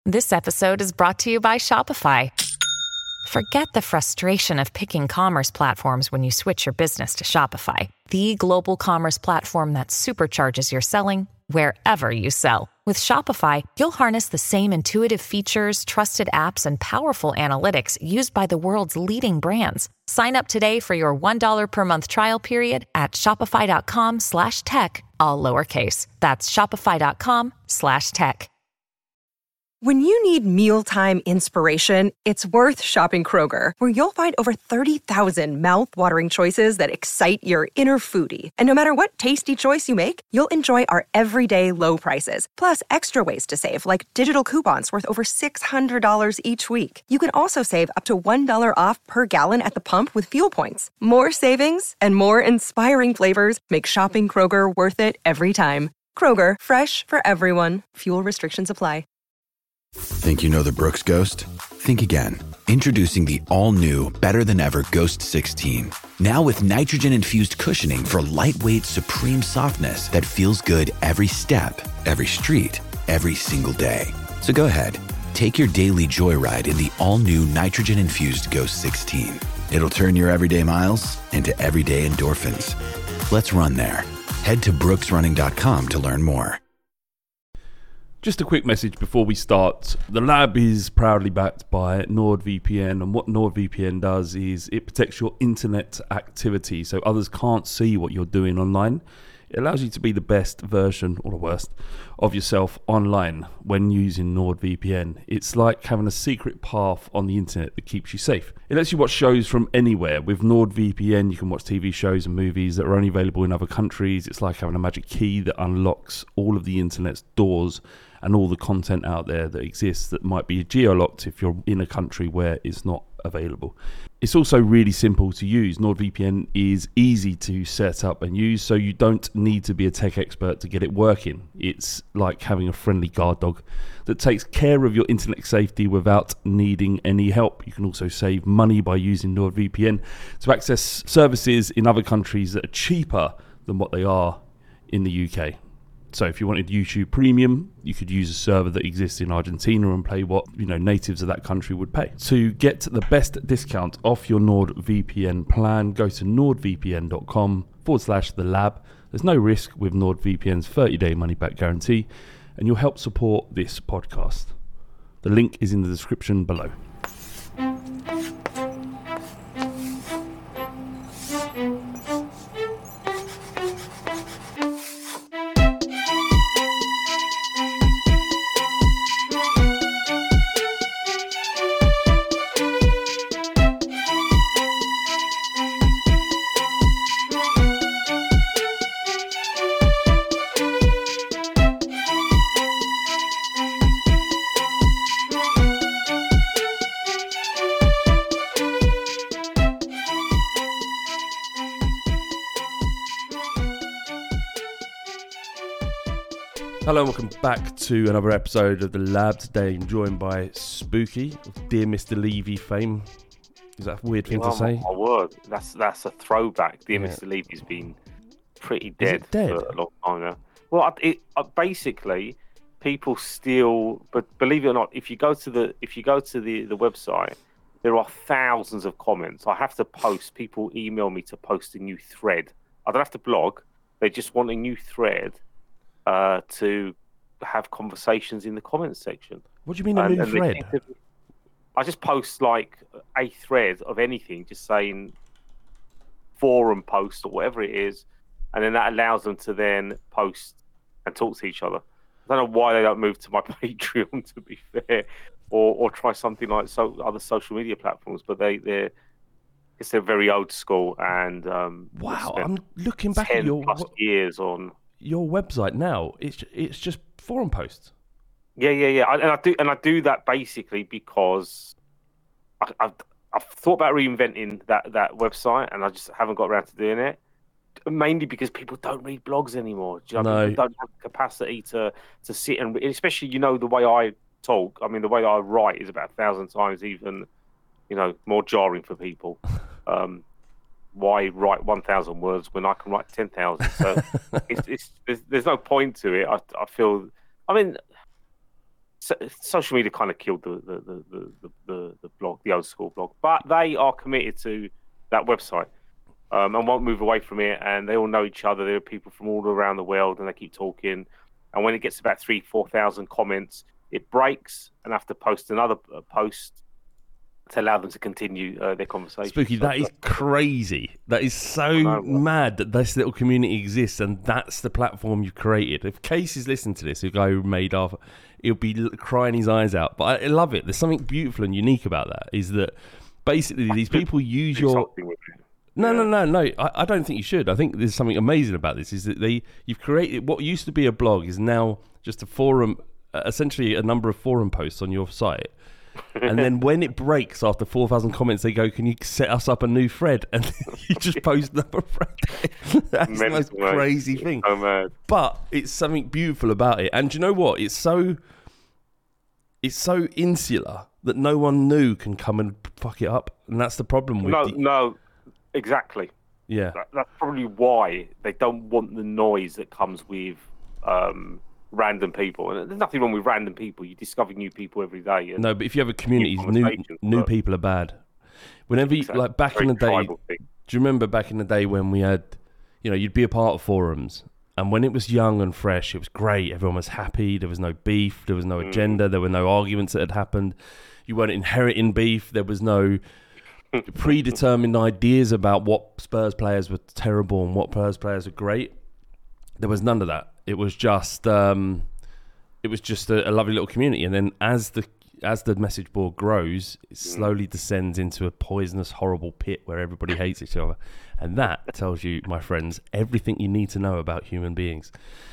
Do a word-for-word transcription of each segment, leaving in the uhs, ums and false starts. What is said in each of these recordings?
This episode is brought to you by Shopify. Forget the frustration of picking commerce platforms when you switch your business to Shopify, the global commerce platform that supercharges your selling wherever you sell. With Shopify, you'll harness the same intuitive features, trusted apps, and powerful analytics used by the world's leading brands. Sign up today for your one dollar per month trial period at shopify.com slash tech, all lowercase. That's shopify.com slash tech. When you need mealtime inspiration, it's worth shopping Kroger, where you'll find over thirty thousand mouth-watering choices that excite your inner foodie. And no matter what tasty choice you make, you'll enjoy our everyday low prices, plus extra ways to save, like digital coupons worth over six hundred dollars each week. You can also save up to one dollar off per gallon at the pump with fuel points. More savings and more inspiring flavors make shopping Kroger worth it every time. Kroger, fresh for everyone. Fuel restrictions apply. Think you know the Brooks Ghost? Think again. Introducing the all-new, better-than-ever Ghost sixteen. Now with nitrogen-infused cushioning for lightweight, supreme softness that feels good every step, every street, every single day. So go ahead, take your daily joyride in the all-new nitrogen-infused Ghost sixteen. It'll turn your everyday miles into everyday endorphins. Let's run there. Head to brooks running dot com to learn more. Just a quick message before we start. The Lab is proudly backed by NordVPN, and what NordVPN does is it protects your internet activity so others can't see what you're doing online. It allows you to be the best version, or the worst, of yourself online when using NordVPN. It's like having a secret path on the internet that keeps you safe. It lets you watch shows from anywhere. With NordVPN, you can watch T V shows and movies that are only available in other countries. It's like having a magic key that unlocks all of the internet's doors and all the content out there that exists that might be geo-locked if you're in a country where it's not available. It's also really simple to use. NordVPN is easy to set up and use, so you don't need to be a tech expert to get it working. It's like having a friendly guard dog that takes care of your internet safety without needing any help. You can also save money by using NordVPN to access services in other countries that are cheaper than what they are in the U K. So if you wanted YouTube Premium, you could use a server that exists in Argentina and pay what, you know, natives of that country would pay. To get the best discount off your NordVPN plan, go to nordvpn.com forward slash the lab. There's no risk with NordVPN's thirty-day money-back guarantee, and you'll help support this podcast. The link is in the description below. Hello and welcome back to another episode of The Lab. Today I'm joined by Spooky of Dear Mister Levy fame. Is that a weird thing oh, to say? My word, that's that's a throwback. Dear Yeah. Mister Levy's been pretty dead, dead for a long time now. Well, it, uh, basically, people still, but believe it or not, if you go to the if you go to the, the website, there are thousands of comments. I have to post. People email me to post a new thread. I don't have to blog. They just want a new thread. Uh, to have conversations in the comments section. What do you mean a and, new and thread? To, I just post like a thread of anything, just saying forum post or whatever it is, and then that allows them to then post and talk to each other. I don't know why they don't move to my Patreon, to be fair, or or try something like so other social media platforms, but they they're it's they're very old school and um, Wow, I'm looking back ten at your plus years on. your website now. It's it's just forum posts. Yeah, yeah, yeah. I, and I do, and I do that basically because I, I've I've thought about reinventing that, that website, and I just haven't got around to doing it. Mainly because people don't read blogs anymore. Do you know? No. People don't have the capacity to to sit and, especially you know the way I talk. I mean, the way that I write is about a thousand times even, you know, more jarring for people. Um, why write one thousand words when I can write ten thousand? So it's, it's there's, there's no point to it. I I feel. I mean, so, social media kind of killed the the, the, the, the, the blog, the old school blog. But they are committed to that website um, and won't move away from it. And they all know each other. There are people from all around the world, and they keep talking. And when it gets about three, four thousand comments, it breaks, and I have to post another post to allow them to continue uh, their conversation. Spooky, that is crazy. That is so know, mad that this little community exists, and that's the platform you've created. If Casey's listening to this, the guy who made Arthur, he'll be crying his eyes out. But I love it. There's something beautiful and unique about that, is that basically these people use your... No, no, no, no. I, I don't think you should. I think there's something amazing about this, is that they you've created... What used to be a blog is now just a forum, essentially a number of forum posts on your site. And then when it breaks after four thousand comments, they go, can you set us up a new thread? And you just post another thread. That's the most crazy thing. Oh, man. But it's something beautiful about it. And do you know what? It's so it's so insular that no one new can come and fuck it up. And that's the problem with No, the... no, exactly. Yeah. That, that's probably why they don't want the noise that comes with... Um, random people, and there's nothing wrong with random people. You discover new people every day. And no, but if you have a community, new new people are bad. Whenever you, exactly. like back Very in the day, thing. do you remember back in the day when we had, you know, you'd be a part of forums, and when it was young and fresh, it was great. Everyone was happy. There was no beef. There was no Mm. agenda. There were no arguments that had happened. You weren't inheriting beef. There was no predetermined ideas about what Spurs players were terrible and what Spurs players were great. There was none of that. It was just, um, it was just a, a lovely little community. And then as the as the message board grows, it slowly descends into a poisonous, horrible pit where everybody hates each other. And that tells you, my friends, everything you need to know about human beings.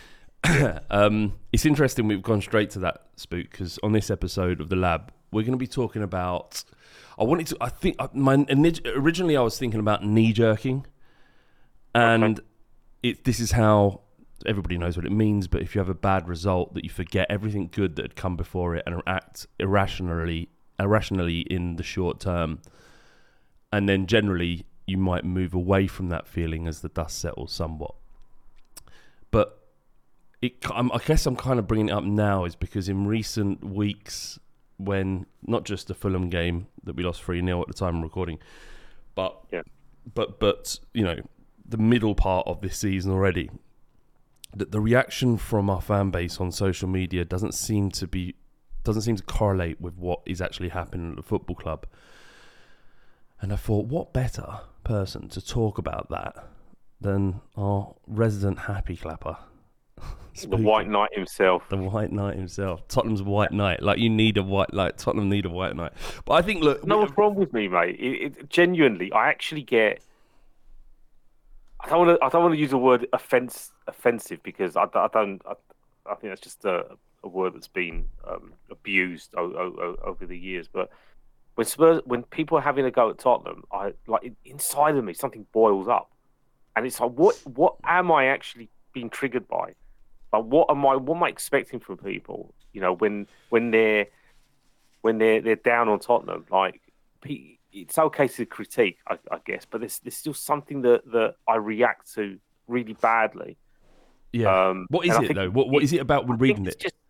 um, it's interesting we've gone straight to that, Spook, because on this episode of The Lab, we're going to be talking about... I wanted to... I think... my Originally, I was thinking about knee-jerking. And okay. it, this is how... Everybody knows what it means, but if you have a bad result, that you forget everything good that had come before it and act irrationally, irrationally in the short term, and then generally you might move away from that feeling as the dust settles somewhat. But it, I'm, I guess I'm kind of bringing it up now is because in recent weeks, when not just the Fulham game that we lost three nil at the time of recording, but yeah. but but you know the middle part of this season already. That the reaction from our fan base on social media doesn't seem to be doesn't seem to correlate with what is actually happening at the football club. And I thought, what better person to talk about that than our resident happy clapper, the White Knight himself. The White Knight himself, Tottenham's White Knight. Like you need a white, like Tottenham need a White Knight. But I think, look, no, what's wrong with me, mate? It, it, genuinely, I actually get. I don't want to. I don't want to use the word offense, offensive because I, I don't. I, I think that's just a, a word that's been um, abused o, o, over the years. But when Spurs, when people are having a go at Tottenham, I like inside of me something boils up, and it's like, what? What am I actually being triggered by? Like, what am I? What am I expecting from people? You know, when when they're when they're they're down on Tottenham, like. It's okay to critique, I, I guess, but there's, there's still something that, that I react to really badly. Yeah. Um, what is it, though? What What is it about when reading it? Just,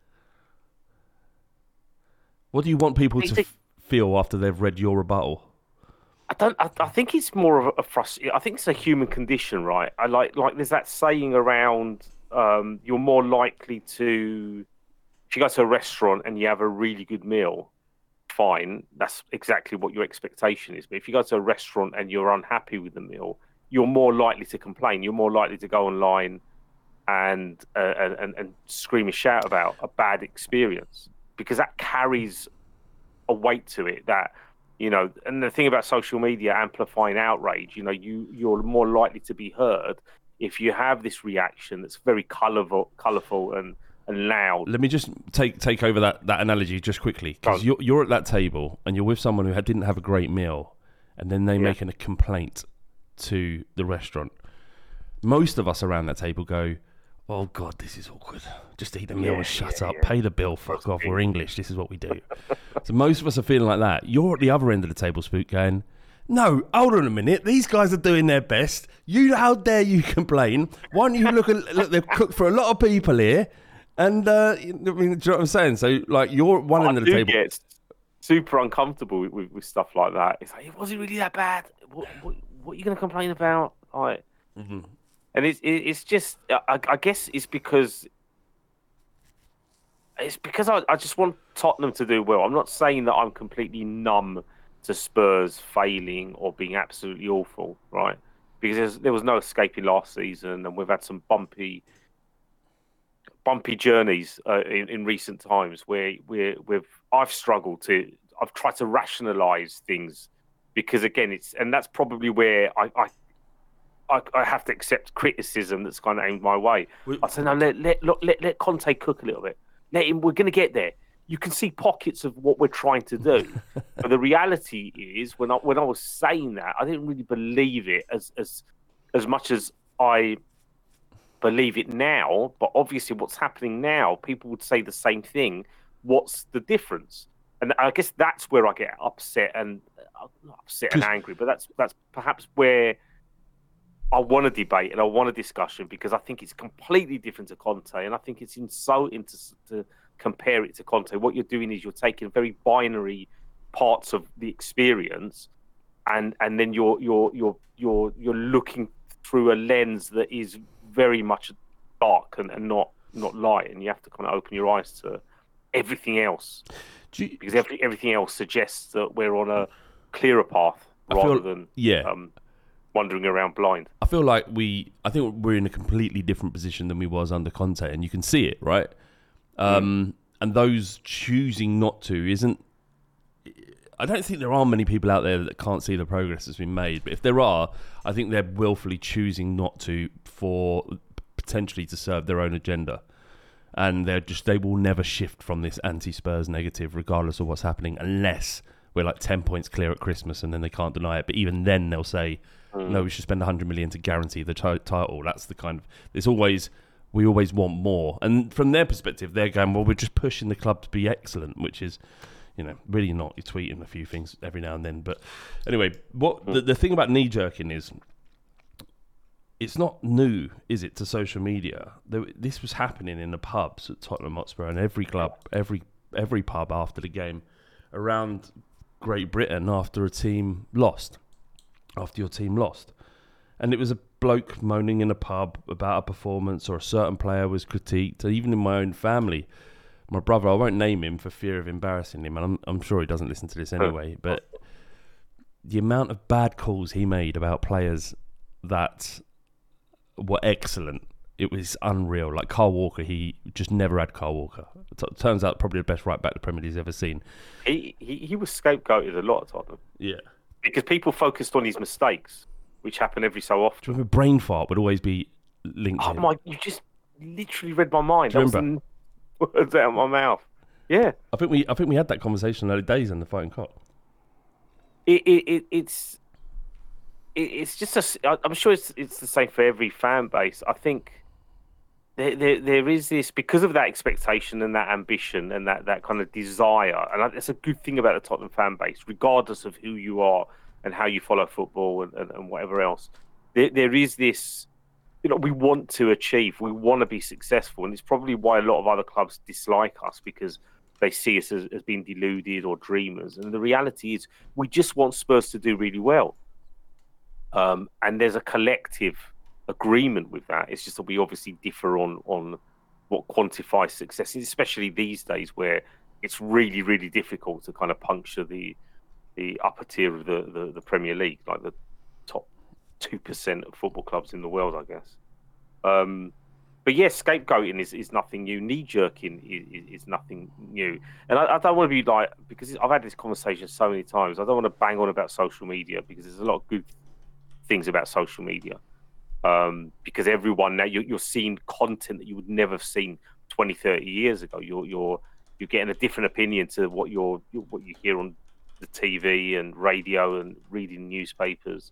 what do you want people to f- feel after they've read your rebuttal? I don't. I, I think it's more of a, a frustration. I think it's a human condition, right? I like like there's that saying around. Um, you're more likely to, if you go to a restaurant and you have a really good meal. Fine, that's exactly what your expectation is. But if you go to a restaurant and you're unhappy with the meal, you're more likely to complain. You're more likely to go online and uh, and and scream and shout about a bad experience because that carries a weight to it. That you know, and the thing about social media amplifying outrage, you know, you you're more likely to be heard if you have this reaction that's very colourful, colourful and. And loud. Let me just take take over that, that analogy just quickly because you're you're at that table and you're with someone who had, didn't have a great meal, and then they yeah. make a complaint to the restaurant. Most of us around that table go, "Oh God, this is awkward. Just eat the meal yeah, and shut yeah, up. yeah. Pay the bill. Fuck off. We're English. This is what we do." So most of us are feeling like that. You're at the other end of the table, Spook, going, "No, hold on a minute. These guys are doing their best. You, how dare you complain? Why don't you look? At, look, they've cooked for a lot of people here." And uh, I mean, do you know what I'm saying? So, like, you're one I end of the do table. get super uncomfortable with, with, with stuff like that. It's like, it wasn't really that bad. What, what, what are you going to complain about? Like, Mm-hmm. and it's it, it's just, I, I guess it's because it's because I, I just want Tottenham to do well. I'm not saying that I'm completely numb to Spurs failing or being absolutely awful, right? Because there was no escaping last season, and we've had some bumpy. bumpy journeys uh, in, in recent times where we're, we've I've struggled to I've tried to rationalize things because again it's and that's probably where I I, I, I have to accept criticism that's kind of aimed my way. We- I say no, let let look, let let Conte cook a little bit. Let him. We're going to get there. You can see pockets of what we're trying to do, but the reality is when I when I was saying that I didn't really believe it as as as much as I. believe it now, but obviously what's happening now, people would say the same thing. What's the difference? And I guess that's where I get upset and uh, not upset and angry, but that's that's perhaps where I want a debate and I want a discussion because I think it's completely different to Conte, and I think it's insulting to, to compare it to Conte. What you're doing is you're taking very binary parts of the experience, and and then you're you're you're you're you're looking through a lens that is very much dark and, and not not light, and you have to kind of open your eyes to everything else Do you, because every, everything else suggests that we're on a clearer path I rather feel- than yeah. um, wandering around blind. I feel like we, I think we're in a completely different position than we was under Conte, and you can see it, right? Um, and those choosing not to isn't. I don't think there are many people out there that can't see the progress that's been made, but if there are, I think they're willfully choosing not to for potentially to serve their own agenda, and they're just they will never shift from this anti-Spurs negative, regardless of what's happening, unless we're like ten points clear at Christmas, and then they can't deny it. But even then, they'll say, "No, we should spend a hundred million to guarantee the t- title." That's the kind of. It's always we always want more, and from their perspective, they're going, "Well, we're just pushing the club to be excellent," which is. You know, really not. You're tweeting a few things every now and then. But anyway, what the, the thing about knee-jerking is it's not new, is it, to social media? There, this was happening in the pubs at Tottenham Hotspur and every club, every every pub after the game around Great Britain after a team lost, after your team lost. And it was a bloke moaning in a pub about a performance or a certain player was critiqued, even in my own family. My brother, I won't name him for fear of embarrassing him, and I'm, I'm sure he doesn't listen to this anyway, but the amount of bad calls he made about players that were excellent, it was unreal. Like Kyle Walker, he just never had Kyle Walker. It turns out probably the best right back the Premier League's ever seen. He, he he was scapegoated a lot at Tottenham. Yeah. Because people focused on his mistakes, which happen every so often. Do you remember brain fart would always be linked Oh to him? my! You just literally read my mind. Do you That was remember? the words out of my mouth. Yeah. I think we I think we had that conversation in the early days in the Fighting Cock. It, it, it it's it, it's just a. I'm sure it's it's the same for every fan base. I think there there, there is this because of that expectation and that ambition and that, that kind of desire, and that's a good thing about the Tottenham fan base, regardless of who you are and how you follow football and, and, and whatever else. There there is this. You know, we want to achieve, we want to be successful, and it's probably why a lot of other clubs dislike us because they see us as, as being deluded or dreamers. And the reality is, we just want Spurs to do really well. Um, and there's a collective agreement with that. It's just that we obviously differ on on what quantifies success, especially these days where it's really, really difficult to kind of puncture the the upper tier of the, the, the Premier League, like the top two percent of football clubs in the world, I guess. Um, but yes, scapegoating is, is nothing new. Knee jerking is, is nothing new. And I, I don't want to be like, because I've had this conversation so many times, I don't want to bang on about social media because there's a lot of good things about social media. Um, because everyone now, you're, you're seeing content that you would never have seen twenty, thirty years ago. You're, you're, you're getting a different opinion to what you're, what you hear on the T V and radio and reading newspapers.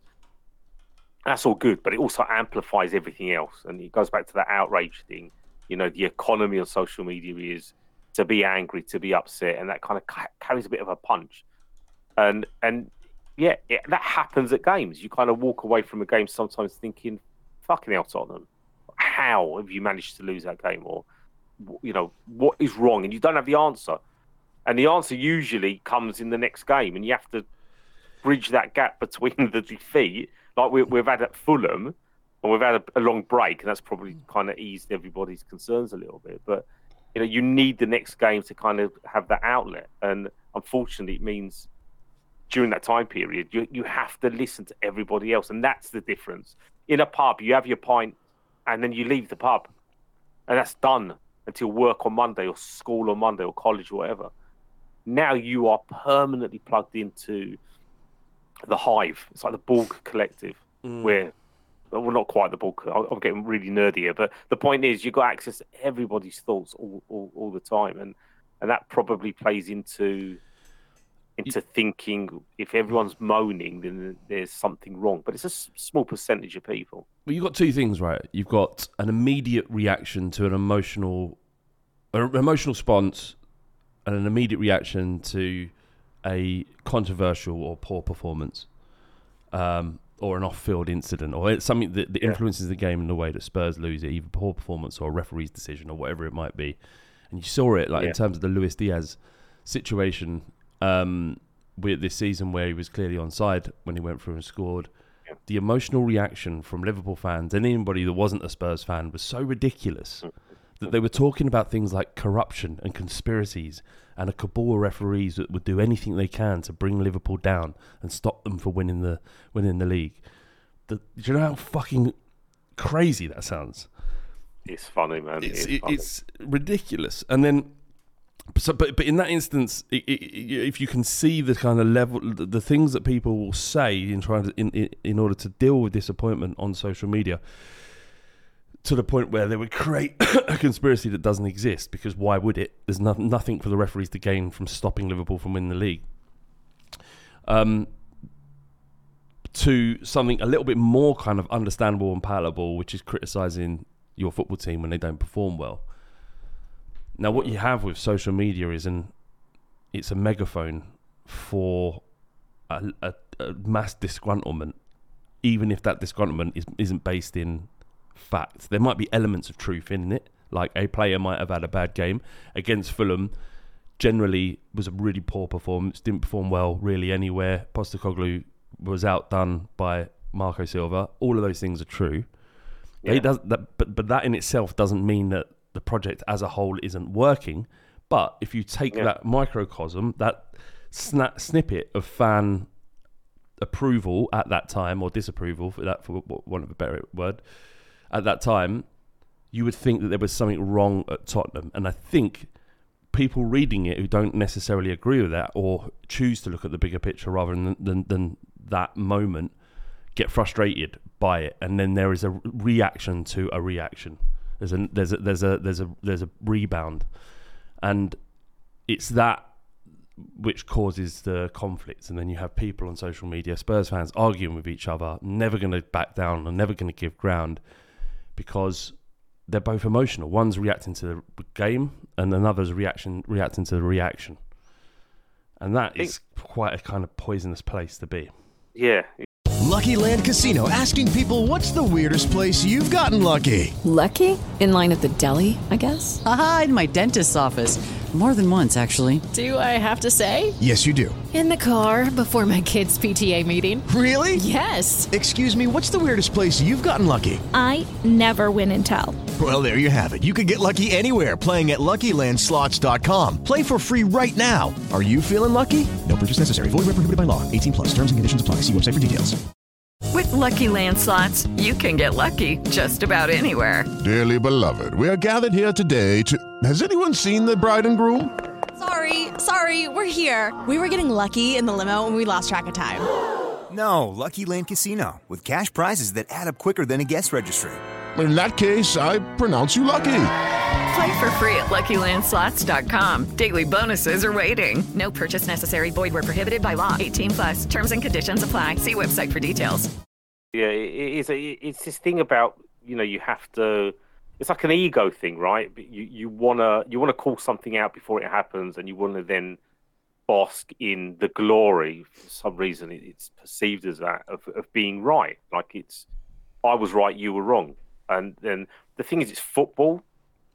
That's all good, but it also amplifies everything else. And it goes back to that outrage thing. You know, the economy on social media is to be angry, to be upset, and that kind of ca- carries a bit of a punch. And, and yeah, it, that happens at games. You kind of walk away from a game sometimes thinking, fucking hell, Tottenham, how have you managed to lose that game? Or you know, what is wrong, and you don't have the answer. And the answer usually comes in the next game, and you have to bridge that gap between the defeat. Like we, we've had at Fulham, and we've had a, a long break, and that's probably kind of eased everybody's concerns a little bit. But you know, you need the next game to kind of have that outlet, and unfortunately, it means during that time period, you you have to listen to everybody else, and that's the difference. In a pub, you have your pint, and then you leave the pub, and that's done until work on Monday, or school on Monday, or college, or whatever. Now you are permanently plugged into the hive. It's like the Borg Collective, mm. where, well, not quite the Borg. I'm getting really nerdy here, but the point is, you've got access to everybody's thoughts all, all, all the time, and and that probably plays into into thinking if everyone's moaning, then there's something wrong. But it's a small percentage of people. Well, you've got two things, right? You've got an immediate reaction to an emotional, an emotional response, and an immediate reaction to a controversial or poor performance, um, or an off-field incident, or it's something that, that influences yeah. the game in the way that Spurs lose it, either poor performance or a referee's decision or whatever it might be. And you saw it, like yeah. in terms of the Luis Diaz situation um, with this season, where he was clearly onside when he went through and scored. Yeah. The emotional reaction from Liverpool fans and anybody that wasn't a Spurs fan was so ridiculous. Mm. That they were talking about things like corruption and conspiracies and a cabal of referees that would do anything they can to bring Liverpool down and stop them from winning the winning the league. The, do you know how fucking crazy that sounds? It's funny, man. It's, it funny. it's ridiculous. And then, so, but but in that instance, it, it, if you can see the kind of level, the, the things that people will say in trying to in, in in order to deal with disappointment on social media, to the point where they would create a conspiracy that doesn't exist, because why would it? There's no, nothing for the referees to gain from stopping Liverpool from winning the league. Um, to something a little bit more kind of understandable and palatable, which is criticising your football team when they don't perform well. Now, what you have with social media is an it's a megaphone for a, a, a mass disgruntlement, even if that disgruntlement is, isn't based in fact. There might be elements of truth in it, like a player might have had a bad game against Fulham. Generally, was a really poor performance. Didn't perform well really anywhere. Postecoglou was outdone by Marco Silva. All of those things are true. Yeah. It does, that, but but that in itself doesn't mean that the project as a whole isn't working. But if you take yeah. that microcosm, that sna- snippet of fan approval at that time, or disapproval, for that, for want of a better word, at that time, you would think that there was something wrong at Tottenham. And I think people reading it who don't necessarily agree with that, or choose to look at the bigger picture rather than than, than that moment, get frustrated by it, and then there is a reaction to a reaction. There's a there's a there's a there's a there's a rebound, and it's that which causes the conflicts. And then you have people on social media, Spurs fans, arguing with each other, never going to back down and never going to give ground, because they're both emotional. One's reacting to the game, and another's reaction reacting to the reaction, and that is quite a kind of poisonous place to be. Yeah. Lucky Land Casino, asking people, what's the weirdest place you've gotten lucky? Lucky? In line at the deli, I guess? Aha, in my dentist's office. More than once, actually. Do I have to say? Yes, you do. In the car before my kids' P T A meeting. Really? Yes. Excuse me, what's the weirdest place you've gotten lucky? I never win and tell. Well, there you have it. You can get lucky anywhere, playing at Lucky Land Slots dot com. Play for free right now. Are you feeling lucky? No purchase necessary. Void where prohibited by law. eighteen plus. Terms and conditions apply. See website for details. With Lucky Land Slots, you can get lucky just about anywhere. Dearly beloved, we are gathered here today to... Has anyone seen the bride and groom? Sorry, sorry, we're here. We were getting lucky in the limo and we lost track of time. No, Lucky Land Casino, with cash prizes that add up quicker than a guest registry. In that case, I pronounce you lucky. Play for free at Lucky Land Slots dot com. Daily bonuses are waiting. No purchase necessary. Void where prohibited by law. eighteen plus. Terms and conditions apply. See website for details. Yeah, it is. A, it's this thing about, you know, you have to. It's like an ego thing, right? You you wanna you wanna call something out before it happens, and you want to then bask in the glory. For some reason, it's perceived as that of, of being right. Like it's, I was right, you were wrong. And then the thing is, it's football.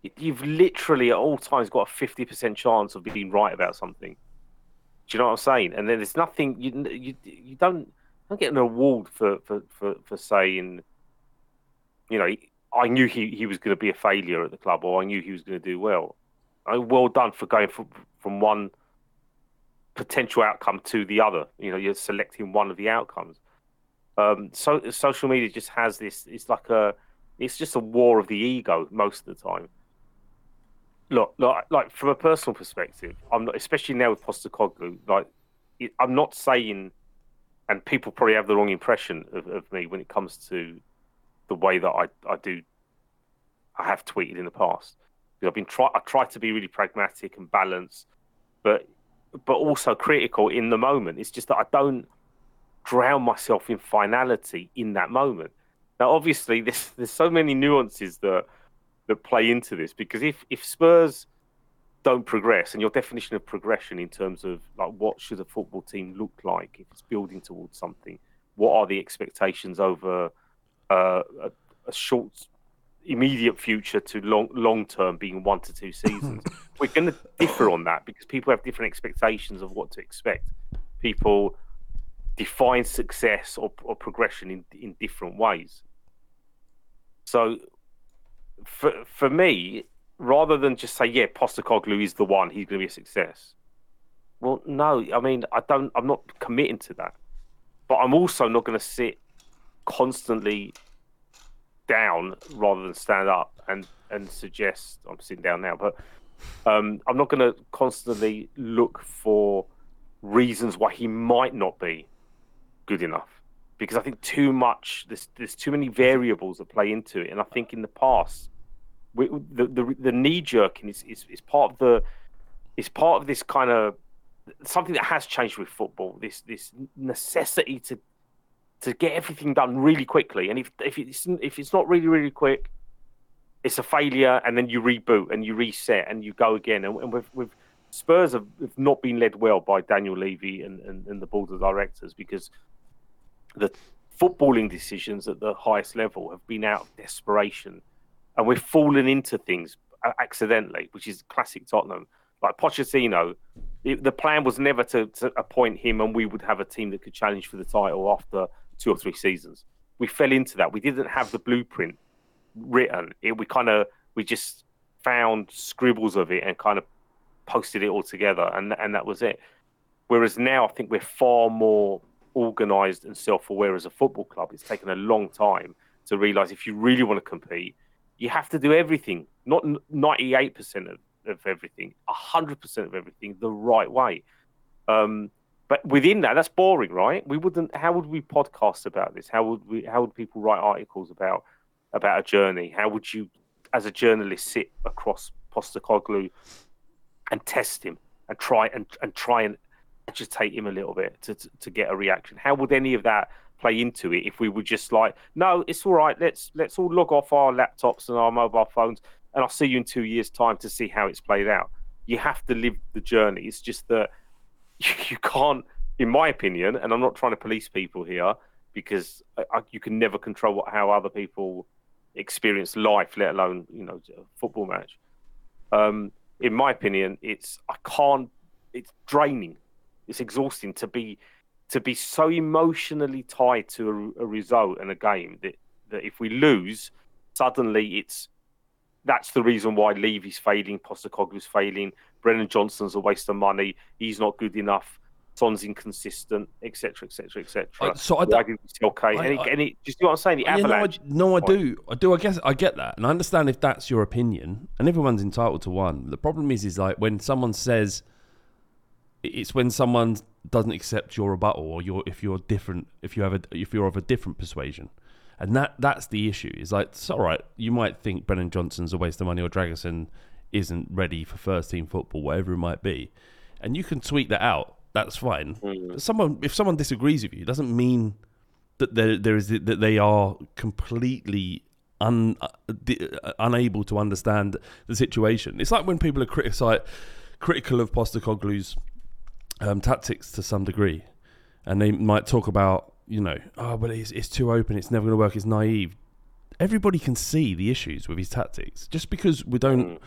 you've literally at all times got a fifty percent chance of being right about something. Do you know what I'm saying? And then there's nothing you you you don't don't get an award for for for, for saying, you know, I knew he, he was going to be a failure at the club, or I knew he was going to do well. I mean, well done for going from from one potential outcome to the other. You know, you're selecting one of the outcomes. Um, so social media just has this. It's like a, it's just a war of the ego most of the time. Look, like, like from a personal perspective, I'm not, especially now with Postecoglou. Like, it, I'm not saying, and people probably have the wrong impression of, of me when it comes to the way that I, I do. I have tweeted in the past. I've been try. I try to be really pragmatic and balanced, but but also critical in the moment. It's just that I don't drown myself in finality in that moment. Now, obviously, there's there's so many nuances that that play into this, because if if Spurs don't progress, and your definition of progression in terms of like what should a football team look like if it's building towards something, what are the expectations over uh, a, a short, immediate future to long long term being one to two seasons, we're going to differ on that because people have different expectations of what to expect. People define success or, or progression in, in different ways. So for for me, rather than just say, yeah, Postecoglou is the one, he's going to be a success. Well, no, I mean, I don't, I'm not committing to that. But I'm also not going to sit constantly down rather than stand up and, and suggest, I'm sitting down now, but um, I'm not going to constantly look for reasons why he might not be good enough. Because I think too much, there's, there's too many variables that play into it. And I think in the past, we, the, the the knee jerking is, is, is part of the, is part of this kind of, something that has changed with football, this this necessity to to get everything done really quickly. And if if it's if it's not really really quick, it's a failure. And then you reboot and you reset and you go again. And, and with, with Spurs have, have not been led well by Daniel Levy and, and, and the board of directors, because the footballing decisions at the highest level have been out of desperation, and we're falling into things accidentally, which is classic Tottenham. Like Pochettino, it, the plan was never to, to appoint him and we would have a team that could challenge for the title after two or three seasons. We fell into that. We didn't have the blueprint written. It, we kind of, we just found scribbles of it and kind of posted it all together, and and that was it. Whereas now I think we're far more organised and self-aware as a football club. It's taken a long time to realise if you really want to compete, you have to do everything, not ninety-eight percent of of everything, one hundred percent of everything the right way. Um, but within that, that's boring, right? We wouldn't. How would we podcast about this? How would we? How would people write articles about about a journey? How would you, as a journalist, sit across Postecoglou and test him and try and and try and agitate him a little bit to, to to get a reaction? How would any of that play into it if we were just like, no, it's all right. Let's let's all log off our laptops and our mobile phones, and I'll see you in two years' time to see how it's played out. You have to live the journey. It's just that you can't, in my opinion, and I'm not trying to police people here, because I, I, you can never control what, how other people experience life, let alone, you know, a football match. Um, in my opinion, it's I can't. It's draining. It's exhausting to be to be so emotionally tied to a, a result in a game that, that if we lose, suddenly it's that's the reason why Levy's failing, Postecoglou's failing, Brennan Johnson's a waste of money, he's not good enough, Son's inconsistent, et cetera, et cetera, et cetera. Uh, so I why did we sell Kane? And, it, and it, just you know what I'm saying? The yeah, avalanche. No, I, no, I do. I do. I guess I get that, and I understand if that's your opinion, and everyone's entitled to one. The problem is, is like when someone says, it's when someone doesn't accept your rebuttal, or you're if you're different, if you have a, if you're of a different persuasion. And that that's the issue. It's like, it's all right, you might think Brennan Johnson's a waste of money or Dragusin isn't ready for first team football, whatever it might be. And you can tweet that out. That's fine. Mm. But someone, if someone disagrees with you, it doesn't mean that there there is that they are completely un, uh, di, uh, unable to understand the situation. It's like when people are criticize, critical of Postecoglou's um, tactics to some degree, and they might talk about, you know, oh, but it's, it's too open, it's never going to work, it's naive. everybody can see the issues with his tactics. Just because we don't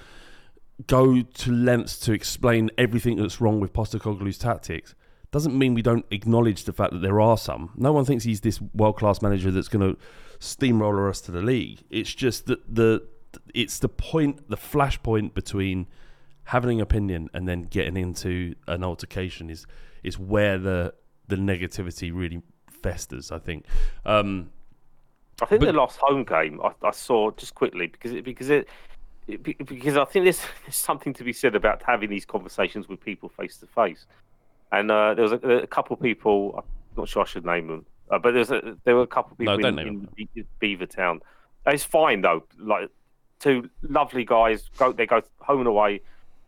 go to lengths to explain everything that's wrong with Postecoglou's tactics doesn't mean we don't acknowledge the fact that there are some. No one thinks he's this world-class manager that's going to steamroller us to the league. It's just that the it's the point, the flashpoint between having an opinion and then getting into an altercation is is where the the negativity really festers, I think. Um, I think but, the last home game I, I saw just quickly because it, because it, it because I think there's, there's something to be said about having these conversations with people face to face. And uh, there was a, a couple of people, I'm not sure I should name them, uh, but there's a, there were a couple of people no, in, in Be- Beavertown. It's fine though, like two lovely guys go they go home and away,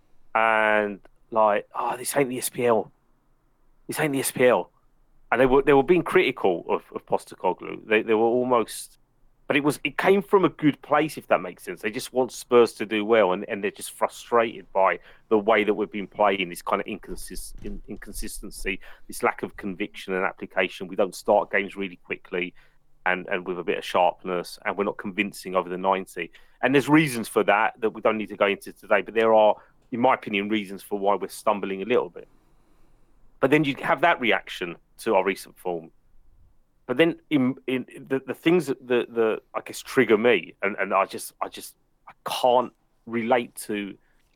and like, oh, this ain't the S P L, this ain't the S P L. And they were they were being critical of, of Postecoglou. They they were almost, but it was it came from a good place, if that makes sense. They just want Spurs to do well, and, and they're just frustrated by the way that we've been playing, this kind of inconsist, inconsistency, this lack of conviction and application. We don't start games really quickly, and, and with a bit of sharpness, and we're not convincing over the ninety. And there's reasons for that that we don't need to go into today. But there are, in my opinion, reasons for why we're stumbling a little bit. But then you have that reaction to our recent form. But then in in the, the things that the, the I guess trigger me, and, and I just I just I can't relate to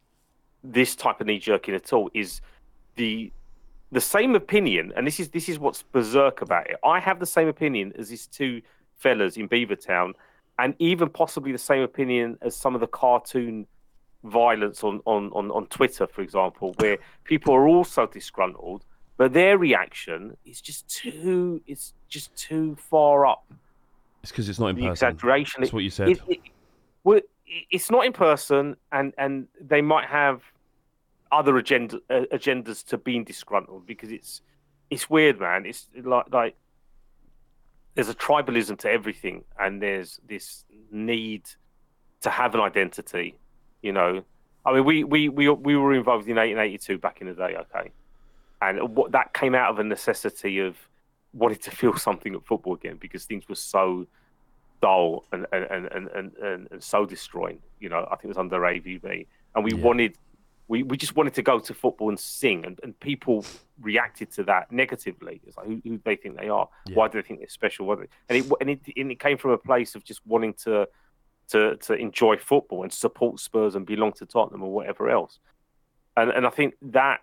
this type of knee jerking at all, is the the same opinion, and this is this is what's berserk about it. I have the same opinion as these two fellas in Beavertown, and even possibly the same opinion as some of the cartoon violence on, on, on, on Twitter, for example, where people are also disgruntled. But their reaction is just too, it's just too far up. It's because it's not in the person. Exaggeration. That's what you said. It, it, well, it's not in person, and, and they might have other agenda, uh, agendas to being disgruntled, because it's it's weird, man. It's like like there's a tribalism to everything, and there's this need to have an identity. You know, I mean, we we we we were involved in eighteen eighty-two back in the day, okay. And what that came out of a necessity of wanting to feel something at football again, because things were so dull and and, and, and, and, and so destroying. You know, I think it was under A V B. And we yeah. wanted, we, we just wanted to go to football and sing. And, and people reacted to that negatively. It's like, who, who do they think they are? Yeah. Why do they think they're special? And it, and, it, and it came from a place of just wanting to, to, to enjoy football and support Spurs and belong to Tottenham or whatever else. And, and I think that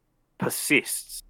persists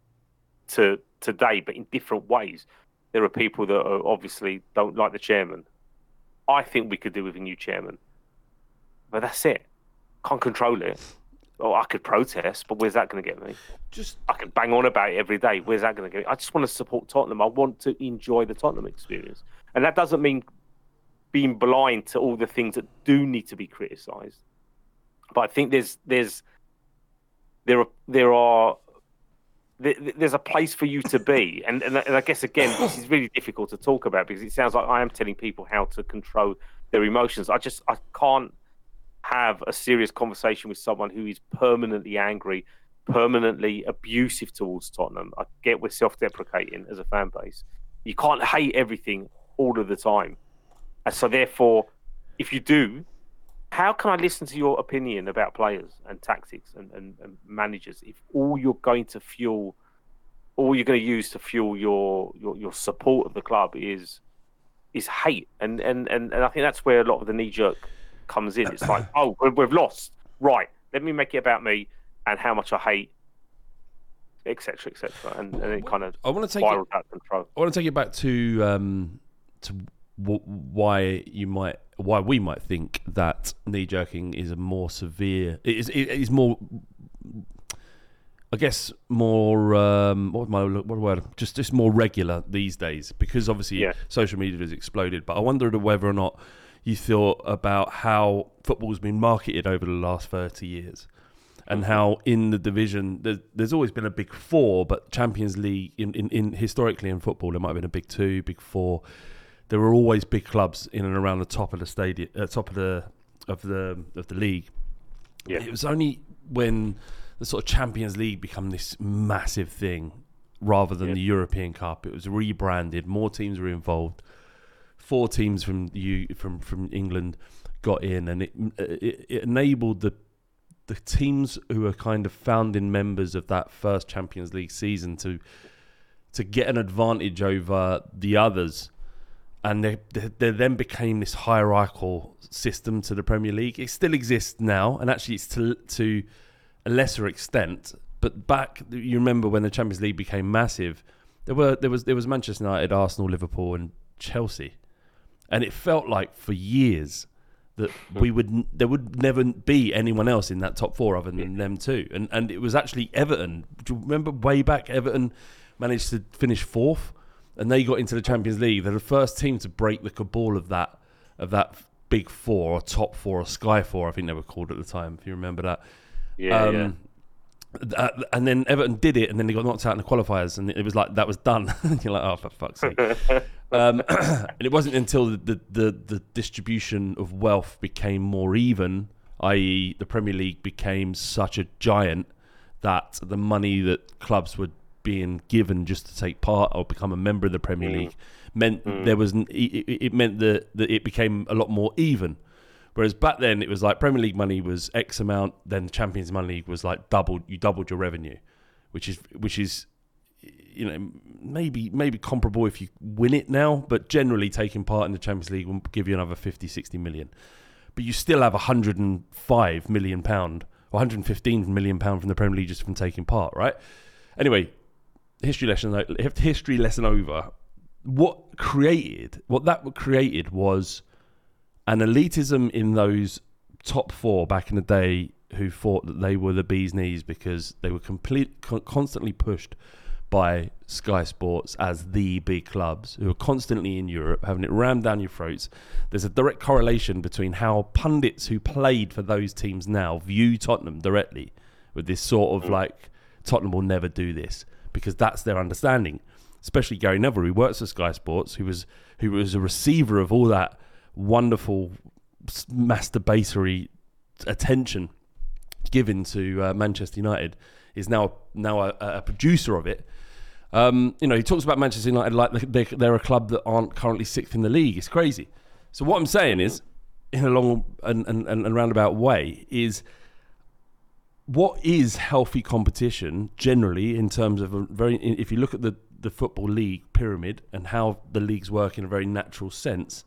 to today, but in different ways. There are people that are obviously don't like the chairman. I think we could do with a new chairman, but that's it. Can't control it. Oh, I could protest, but where's that going to get me? Just I can bang on about it every day. Where's that going to get me? I just want to support Tottenham. I want to enjoy the Tottenham experience, and that doesn't mean being blind to all the things that do need to be criticised. But I think there's there's There are there are there's a place for you to be, and, and and I guess again this is really difficult to talk about, because it sounds like I am telling people how to control their emotions. I just I can't have a serious conversation with someone who is permanently angry, permanently abusive towards Tottenham. I get we're self-deprecating as a fan base. You can't hate everything all of the time, and so therefore, if you do, how can I listen to your opinion about players and tactics and, and, and managers if all you're going to fuel, all you're going to use to fuel your, your, your support of the club is is hate? And, and, and, and I think that's where a lot of the knee jerk comes in. It's like, oh, we've lost. Right, let me make it about me and how much I hate, et cetera, et cetera. And, and it kind of I want to take spirals it, out of control. I want to take it back to um, to w- why you might. Why we might think that knee jerking is a more severe, it is, it is more, I guess, more, um, what my what word, just just more regular these days, because obviously yeah. social media has exploded. But I wondered whether or not you thought about how football's been marketed over the last thirty years, and how in the division there's, there's always been a big four, but Champions League in, in, in historically in football there might have been a big two, big four. There were always big clubs in and around the top of the stadium, uh, top of the of the of the league. Yeah. It was only when the sort of Champions League became this massive thing, rather than yeah. the European Cup. It was rebranded. More teams were involved. four teams from you from from England got in, and it it, it enabled the the teams who are kind of founding members of that first Champions League season to to get an advantage over the others. And there, there then became this hierarchical system to the Premier League. It still exists now, and actually it's to, to a lesser extent. But back, you remember when the Champions League became massive, there were there was there was Manchester United, Arsenal, Liverpool, and Chelsea, and it felt like for years that we would there would never be anyone else in that top four other than them two. And and it was actually Everton. Do you remember way back? Everton managed to finish fourth. And they got into the Champions League. They're the first team to break the cabal of that of that big four or top four or Sky Four, I think they were called at the time, if you remember that. Yeah, um, yeah. Uh, and then Everton did it, and then they got knocked out in the qualifiers, and it was like that was done. You're like, oh, for fuck's sake! um, and it wasn't until the, the the the distribution of wealth became more even, that is, the Premier League became such a giant that the money that clubs were being given just to take part or become a member of the Premier League mm. meant mm. there was it, it meant that, that it became a lot more even. Whereas back then it was like Premier League money was X amount, then Champions Money was like doubled. You doubled your revenue, which is which is you know maybe maybe comparable if you win it now, but generally taking part in the Champions League will give you another fifty, sixty million. But you still have one hundred five million pound or one hundred fifteen million pound from the Premier League just from taking part, right? Anyway. History lesson, history lesson over. What created, what that created was an elitism in those top four back in the day who thought that they were the bee's knees because they were complete, constantly pushed by Sky Sports as the big clubs who are constantly in Europe, having it rammed down your throats. There's a direct correlation between how pundits who played for those teams now view Tottenham directly with this sort of like, Tottenham will never do this. Because that's their understanding, especially Gary Neville, who works for Sky Sports, who was who was a receiver of all that wonderful masturbatory attention given to uh, Manchester United, is now now a, a producer of it. Um, you know, he talks about Manchester United like they're, they're a club that aren't currently sixth in the league. It's crazy. So what I'm saying is, in a long and, and, and roundabout way, is what is healthy competition generally in terms of a very, if you look at the, the Football League pyramid and how the leagues work in a very natural sense,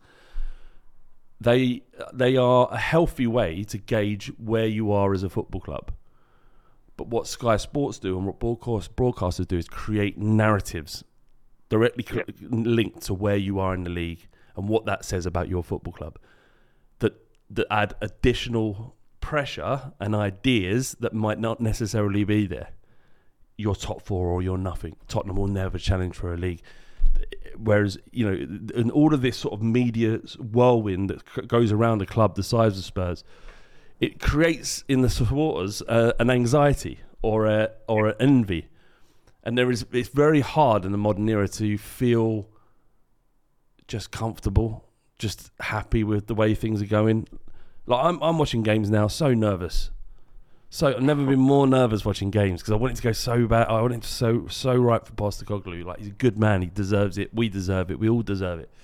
they they are a healthy way to gauge where you are as a football club. But what Sky Sports do and what broadcast, broadcasters do is create narratives directly yeah. linked to where you are in the league and what that says about your football club that that add additional pressure and ideas that might not necessarily be there. You're top four or you're nothing. Tottenham will never challenge for a league. Whereas, you know, in all of this sort of media whirlwind that goes around a club the size of Spurs, it creates in the supporters uh, an anxiety or a, or an envy. And there is it's very hard in the modern era to feel just comfortable, just happy with the way things are going. Like I'm, I'm watching games now, so nervous. So I've never been more nervous watching games because I want it to go so bad. I want it to so so right for Postecoglou. Like he's a good man, he deserves it. We deserve it. We all deserve it.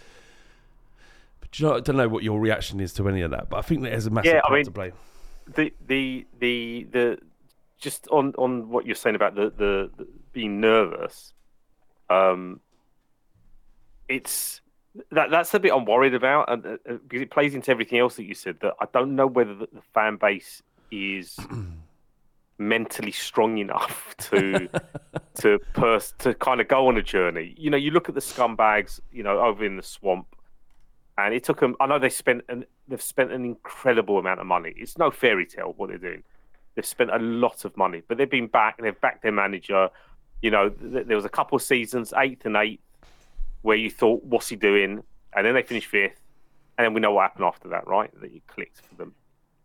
But you know, I don't know what your reaction is to any of that, but I think there's a massive yeah, part I mean, to play. The the the the just on, on what you're saying about the, the, the being nervous. Um, it's. That that's the bit I'm worried about, and uh, because it plays into everything else that you said. That I don't know whether the, the fan base is mentally strong enough to to pers- to kind of go on a journey. You know, you look at the scumbags, you know, over in the swamp, and it took them. I know they spent an they've spent an incredible amount of money. It's no fairy tale what they're doing. They've spent a lot of money, but they've been back and they've backed their manager. You know, th- there was a couple of seasons, eighth and eighth, where you thought, what's he doing? And then they finished fifth. And then we know what happened after that, right? That you clicked for them.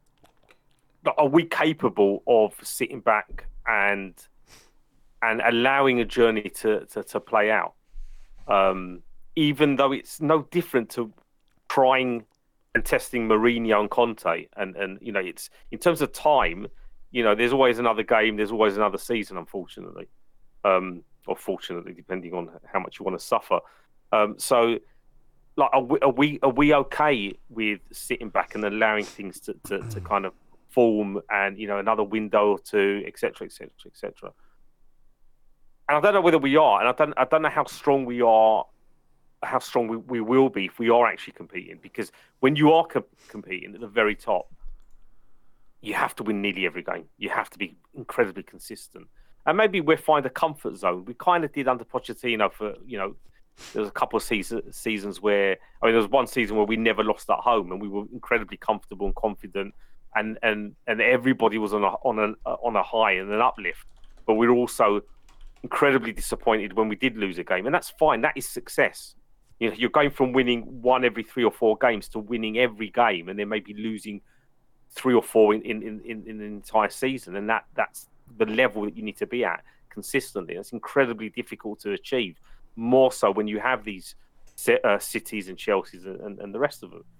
But are we capable of sitting back and and allowing a journey to, to, to play out? Um, even though it's no different to trying and testing Mourinho and Conte. And, and, you know, it's in terms of time, you know, there's always another game. There's always another season, unfortunately. Um, or fortunately, depending on how much you want to suffer. Um, so like, are we, are we are we okay with sitting back and allowing things to, to, to kind of form, and you know, another window or two, et cetera, et cetera, et cetera. And I don't know whether we are, and I don't I don't know how strong we are, how strong we, we will be if we are actually competing. Because when you are co- competing at the very top, you have to win nearly every game. You have to be incredibly consistent. And maybe we'll find a comfort zone. We kind of did under Pochettino for, you know, there was a couple of season, seasons where, I mean, there was one season where we never lost at home and we were incredibly comfortable and confident, and and, and everybody was on a on a on a high and an uplift. But we were also incredibly disappointed when we did lose a game, and that's fine. That is success. You know, you're going from winning one every three or four games to winning every game, and then maybe losing three or four in in, in, in an entire season, and that that's the level that you need to be at consistently. It's incredibly difficult to achieve. More so when you have these uh, cities and Chelseas and, and the rest of them.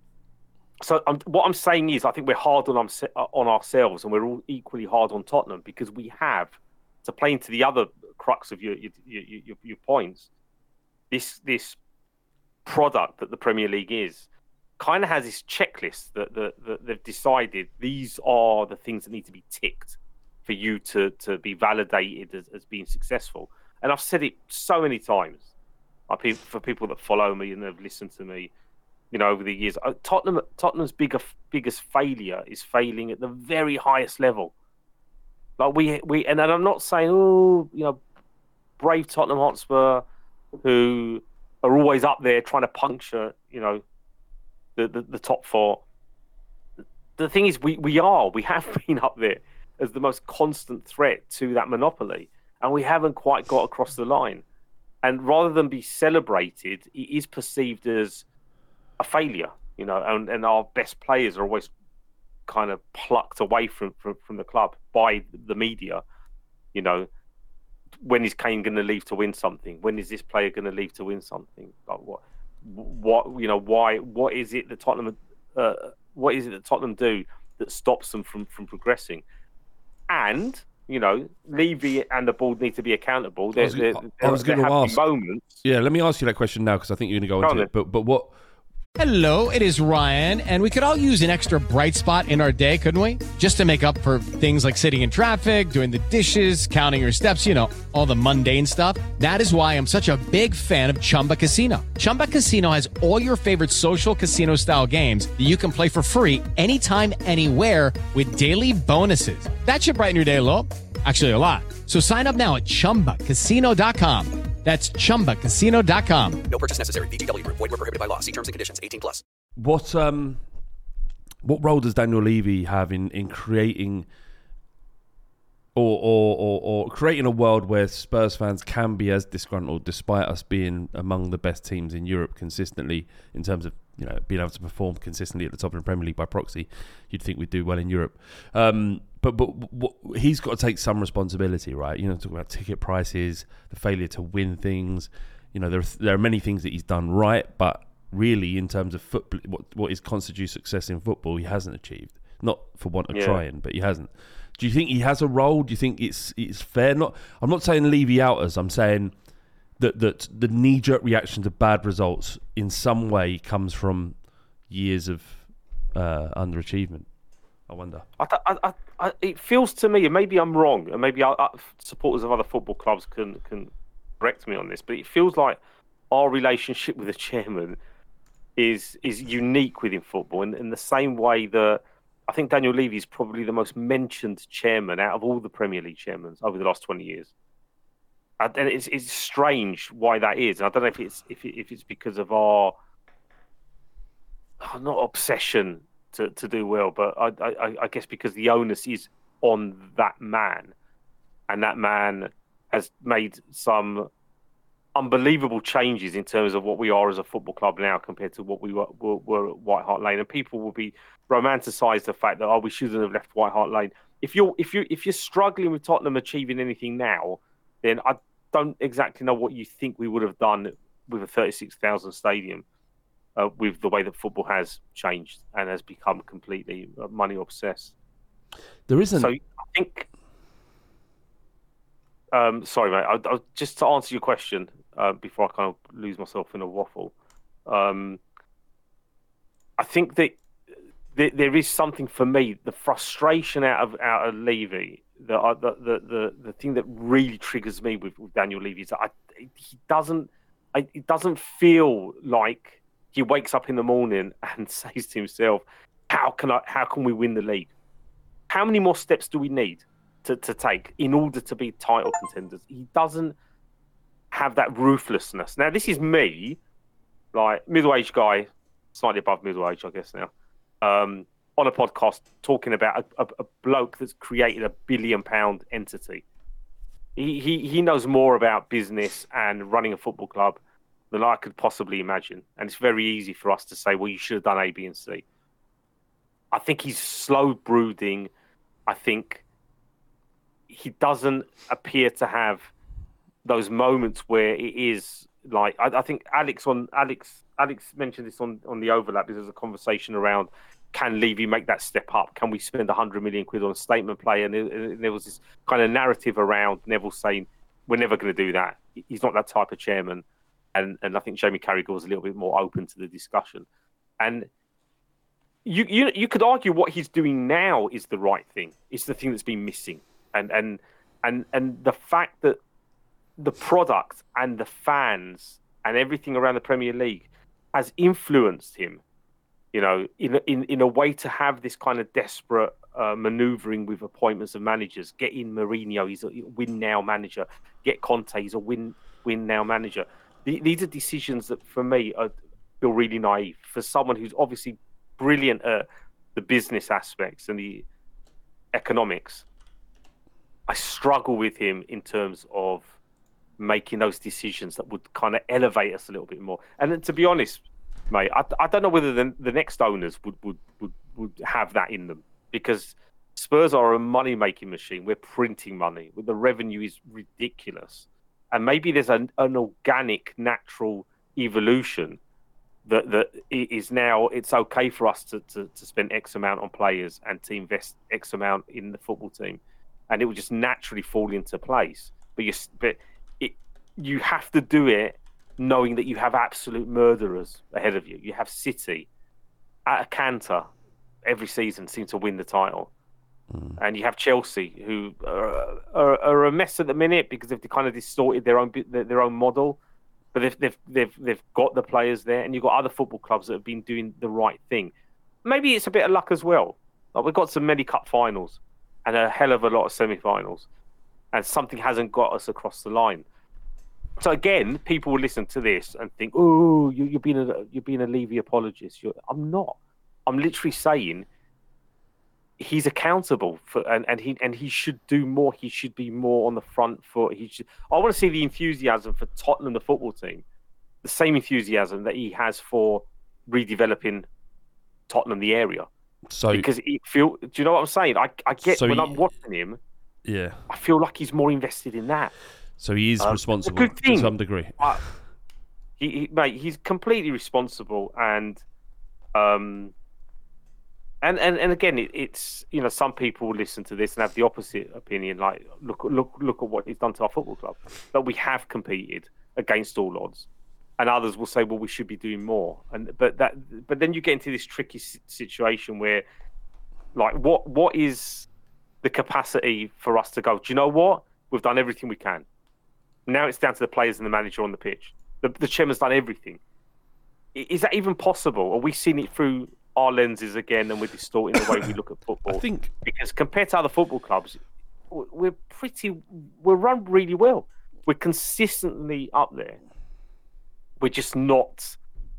So um, what I'm saying is, I think we're hard on, um, on ourselves, and we're all equally hard on Tottenham, because we have, to play into the other crux of your your, your, your points, this this product that the Premier League is kind of has this checklist that, that, that they've decided these are the things that need to be ticked for you to, to be validated as, as being successful. And I've said it so many times, for people that follow me and have listened to me, you know, over the years. Tottenham, Tottenham's bigger, biggest failure is failing at the very highest level. Like we, we, and I'm not saying, oh, you know, brave Tottenham Hotspur, who are always up there trying to puncture, you know, the, the, the top four. The thing is, we, we are, we have been up there as the most constant threat to that monopoly. And we haven't quite got across the line. And rather than be celebrated, it is perceived as a failure, you know, and, and our best players are always kind of plucked away from, from, from the club by the media. You know, when is Kane going to leave to win something? When is this player going to leave to win something? Like what, what, you know, why, what is it that Tottenham, uh, what is it that Tottenham do that stops them from, from progressing? And, you know, Levy and the board need to be accountable. There, I was, there, I was there going to ask. Moments. Yeah, let me ask you that question now, because I think you're going to go into it. But but what? Hello, it is Ryan, and we could all use an extra bright spot in our day, couldn't we? Just to make up for things like sitting in traffic, doing the dishes, counting your steps, you know, all the mundane stuff. That is why I'm such a big fan of Chumba Casino. Chumba Casino has all your favorite social casino-style games that you can play for free anytime, anywhere, with daily bonuses. That should brighten your day a little. Actually, a lot. So sign up now at chumba casino dot com. That's chumba casino dot com. No purchase necessary. V G W Group. Void where prohibited by law. See terms and conditions. eighteen plus. What um, what role does Daniel Levy have in, in creating or, or or or creating a world where Spurs fans can be as disgruntled, despite us being among the best teams in Europe consistently in terms of, you know, being able to perform consistently at the top of the Premier League by proxy? You'd think we'd do well in Europe. Um, But but what, he's got to take some responsibility, right? You know, talk about ticket prices, the failure to win things. You know, there are, there are many things that he's done right, but really, in terms of football, what what is constitutes success in football, he hasn't achieved. Not for want of yeah. trying, but he hasn't. Do you think he has a role? Do you think it's it's fair? Not. I'm not saying Levy outers. I'm saying that that the knee jerk reaction to bad results in some way comes from years of uh, underachievement. I wonder. I, I, I, I, it feels to me, and maybe I'm wrong, and maybe I, I, supporters of other football clubs can can correct me on this, but it feels like our relationship with the chairman is is unique within football, in, in the same way that I think Daniel Levy is probably the most mentioned chairman out of all the Premier League chairmen over the last twenty years. And it's it's strange why that is. And I don't know if it's if it, if it's because of our not obsession to, to do well, but I, I, I guess because the onus is on that man, and that man has made some unbelievable changes in terms of what we are as a football club now compared to what we were, were, were at White Hart Lane. And people will be romanticise the fact that, oh, we shouldn't have left White Hart Lane. If you're if you if you're struggling with Tottenham achieving anything now, then I don't exactly know what you think we would have done with a thirty-six thousand stadium. Uh, with the way that football has changed and has become completely money obsessed. There isn't. So I think. Um, sorry, mate. I, I, just to answer your question uh, before I kind of lose myself in a waffle, Um, I think that th- there is something for me, the frustration out of out of Levy, the uh, the, the the the thing that really triggers me with, with Daniel Levy is that I, he doesn't, I, it doesn't feel like he wakes up in the morning and says to himself, "How can I? How can we win the league? How many more steps do we need to, to take in order to be title contenders?" He doesn't have that ruthlessness. Now, this is me, like middle-aged guy, slightly above middle age, I guess now, um, on a podcast talking about a, a, a bloke that's created a billion-pound entity. He, he he knows more about business and running a football club than I could possibly imagine. And it's very easy for us to say, well, you should have done A, B, and C. I think he's slow brooding. I think he doesn't appear to have those moments where it is like, I, I think Alex on Alex Alex mentioned this on, on the overlap. There's a conversation around, can Levy make that step up? Can we spend one hundred million quid on a statement play? And, it, and there was this kind of narrative around Neville saying, we're never going to do that. He's not that type of chairman. And and I think Jamie Carragher was a little bit more open to the discussion. And you you you could argue what he's doing now is the right thing. It's the thing that's been missing. And and and and the fact that the product and the fans and everything around the Premier League has influenced him, you know, in in in a way to have this kind of desperate uh, manoeuvring with appointments of managers. Get in Mourinho, he's a win now manager. Get Conte, he's a win win now manager. These are decisions that, for me, are, feel really naive. For someone who's obviously brilliant at the business aspects and the economics, I struggle with him in terms of making those decisions that would kind of elevate us a little bit more. And then, to be honest, mate, I, I don't know whether the, the next owners would, would, would, would have that in them, because Spurs are a money-making machine. We're printing money. The revenue is ridiculous. And maybe there's an, an organic, natural evolution that that is now, it's okay for us to, to, to spend X amount on players and to invest X amount in the football team. And it will just naturally fall into place. But you, but it, you have to do it knowing that you have absolute murderers ahead of you. You have City at a canter every season seem to win the title. And you have Chelsea, who are, are, are a mess at the minute because they've kind of distorted their own their, their own model, but they've, they've they've they've got the players there, and you've got other football clubs that have been doing the right thing. Maybe it's a bit of luck as well. Like, we've got some many cup finals and a hell of a lot of semi-finals, and something hasn't got us across the line. So again, people will listen to this and think, "Oh, you, you're being a you're being a Levy apologist." You're, I'm not. I'm literally saying, he's accountable for, and, and he and he should do more. He should be more on the front foot. He should. I want to see the enthusiasm for Tottenham, the football team, the same enthusiasm that he has for redeveloping Tottenham, the area. So because it feel. Do you know what I'm saying? I I get so when he, I'm watching him. Yeah, I feel like he's more invested in that. So he is um, responsible to some degree. Uh, he, he mate, he's completely responsible, and um. And, and and again, it, it's, you know, some people will listen to this and have the opposite opinion. Like, look look look at what he's done to our football club. But we have competed against all odds, and others will say, well, we should be doing more. And but that but then you get into this tricky situation where, like, what what is the capacity for us to go, do you know what? We've done everything we can. Now it's down to the players and the manager on the pitch. The, the chairman's done everything. Is that even possible? Are we seeing it through our lenses again, and we're distorting the way we look at football? I think because compared to other football clubs, we're pretty, we're run really well. We're consistently up there. We're just not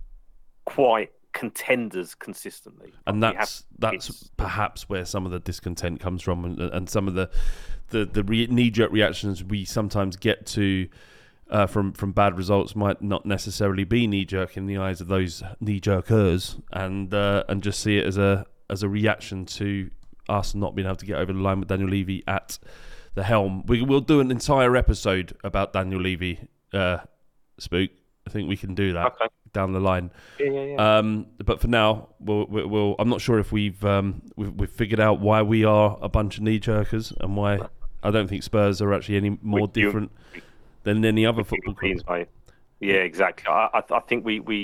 quite contenders consistently. And that's that's hits. perhaps where some of the discontent comes from, and, and some of the the, the re- knee-jerk reactions we sometimes get to Uh, from from bad results might not necessarily be knee-jerk in the eyes of those knee-jerkers, and uh, and just see it as a as a reaction to us not being able to get over the line with Daniel Levy at the helm. We will do an entire episode about Daniel Levy, uh, Spook. I think we can do that okay. down the line. Yeah, yeah, yeah. Um, but for now, we'll, we'll. I'm not sure if we've um, we've, we've figured out why we are a bunch of knee-jerkers, and why I don't think Spurs are actually any more With different. You. Than any other football club. Yeah, exactly. I, I, I think we, we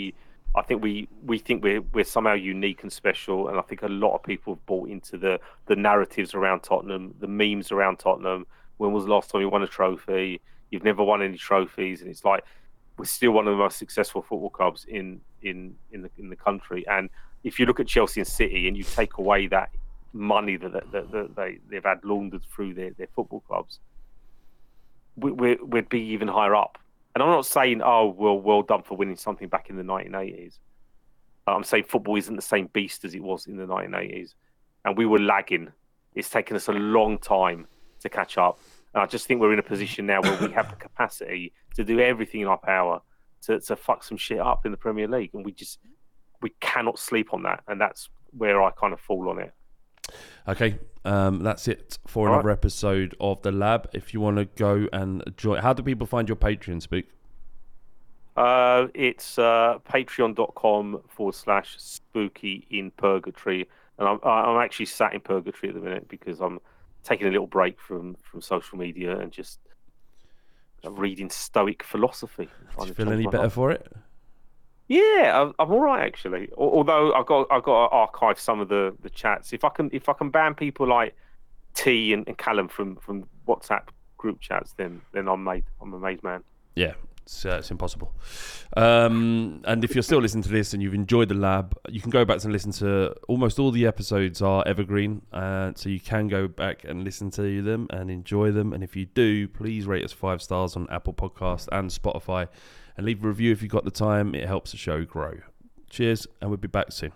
I think we, we think we're we're somehow unique and special, and I think a lot of people have bought into the the narratives around Tottenham, the memes around Tottenham. When was the last time you won a trophy? You've never won any trophies, and it's like we're still one of the most successful football clubs in in in the in the country. And if you look at Chelsea and City, and you take away that money that, that, that, that they they've had laundered through their, their football clubs, we, we're, we'd be even higher up. And I'm not saying, oh, well, well done for winning something back in the nineteen eighties. I'm saying football isn't the same beast as it was in the nineteen eighties. And we were lagging. It's taken us a long time to catch up. And I just think we're in a position now where we have the capacity to do everything in our power to, to fuck some shit up in the Premier League. And we just, we cannot sleep on that. And that's where I kind of fall on it. Okay, um, that's it for All another right. episode of The Lab. If you want to go and join, how do people find your Patreon, Spook? Uh, it's uh, patreon.com forward slash spooky in purgatory. And I'm, I'm actually sat in purgatory at the minute because I'm taking a little break from, from social media and just reading Stoic philosophy. Do you feel any better life. for it? Yeah, I'm, I'm all right actually. Al- Although I've got I've got to archive some of the, the chats. If I can if I can ban people like T and, and Callum from, from WhatsApp group chats, then then I'm made I'm a made man. Yeah, it's, uh, it's impossible. Um, and if you're still listening to this and you've enjoyed The Lab, you can go back and listen to almost all the episodes are evergreen, uh, so you can go back and listen to them and enjoy them. And if you do, please rate us five stars on Apple Podcasts and Spotify. And leave a review if you've got the time. It helps the show grow. Cheers, and we'll be back soon.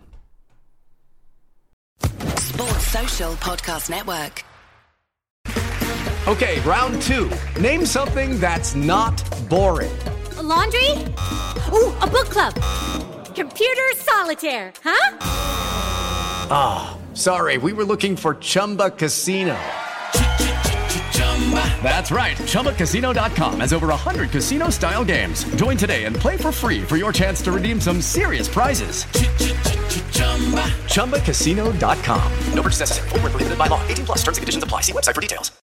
Sports Social Podcast Network. Okay, round two. Name something that's not boring. A laundry? Ooh, a book club. Computer solitaire, huh? Ah, oh, sorry, we were looking for Chumba Casino. That's right. Chumba Casino dot com has over one hundred casino-style games. Join today and play for free for your chance to redeem some serious prizes. Chumba Casino dot com. No purchase necessary. Void where prohibited by law. eighteen plus terms and conditions apply. See website for details.